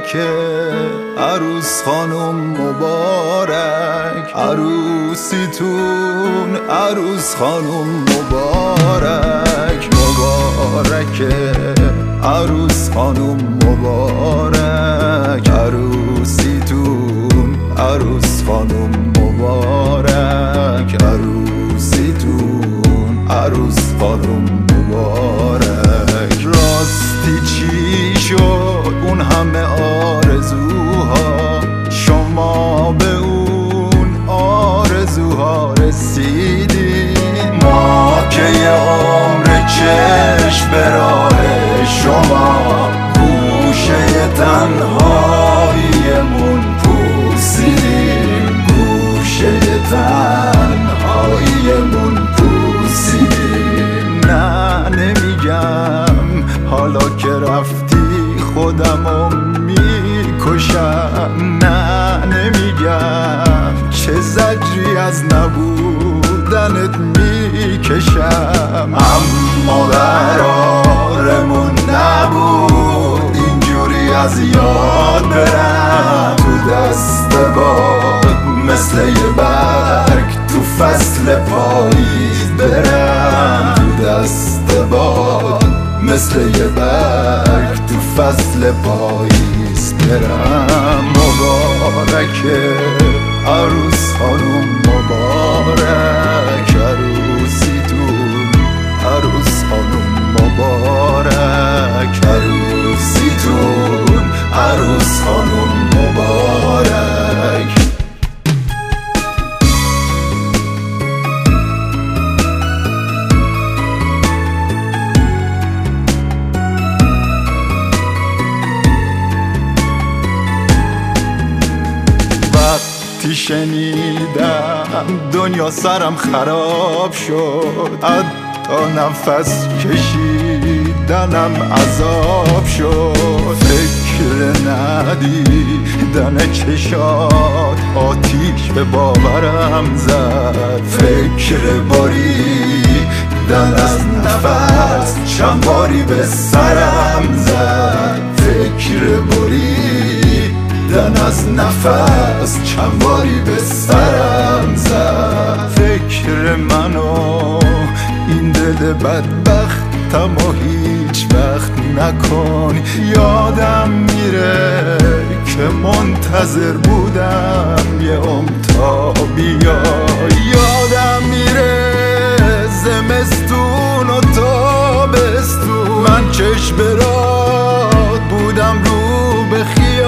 مبارکه عروس خانم مبارک، عروسیتون عروس خانم مبارک. مبارکه عروس خانم مبارک، عروسیتون عروس خانم مبارک، عروسیتون عروس خانم مبارک. راستی چی شد اون همه آرزوها، شما به اون آرزوها رسیدین؟ ما که یه عمر چشم به راه شما گوشه تنهاییمون پوسیدیم، گوشه تنهاییمون پوسیدیم. نه نمیگم حالا که رفتی خودمو میکشم، نه نمیگم چه زجری از نبودنت میکشم، اما قرارمون نبود اینجوری از یاد برم. تو دست باد مثل یه برگ تو فصل پاییز برم، تو دست باد مثل یه برگ تو فصل پاییز برم. مبارکه عروس خانم مبارک، عروسیتون عروس خانم مبارک، عروسیتون عروس خانم مبارک. وقتی شنیدم دنیا سرم خراب شد، حتی نفس کشیدنم عذاب شد. فکر ندیدن چشات آتیش به باورم زد، فکر بریدن از نفس چند باری به سرم زد، فکر بریدن از نفس چند باری به سرم زد. فکر منو این دل بدبختم و هیچ وقت نکن، یادم میره که منتظر بودم یه عمر تا بیای، یادم میره زمستون و تابستون من چشم برات بودم رو به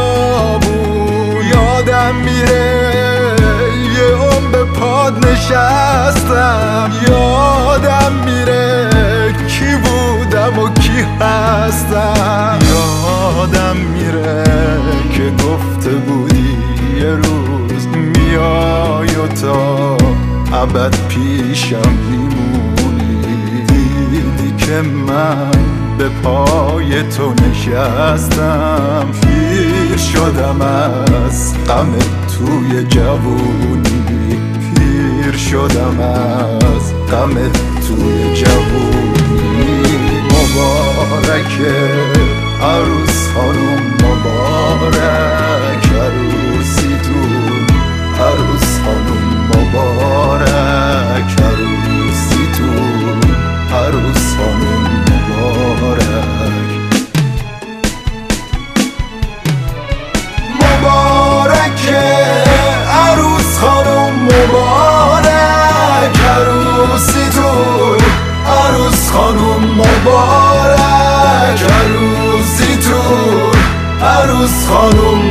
خیابون، یادم میره یه عمر به پاد نشستم، یادم میره کی بودم و کی هستم، یادم میره که گفته بودی یه روز میای و تا ابد پیشم میمونی. دیدی که من به پای تو نشستم، پیر شدم از غم توی جوونی، پیر شدم از غم توی جوونی. مبارکه عروس خانم مبارک، عروسیتون عروس خانم مبارک، عروسیتون عروس خانم مبارک. مبارکه عروس خانم مبارک، عروسیتون عروس خانم مبارک، عروسیتون عروس خانم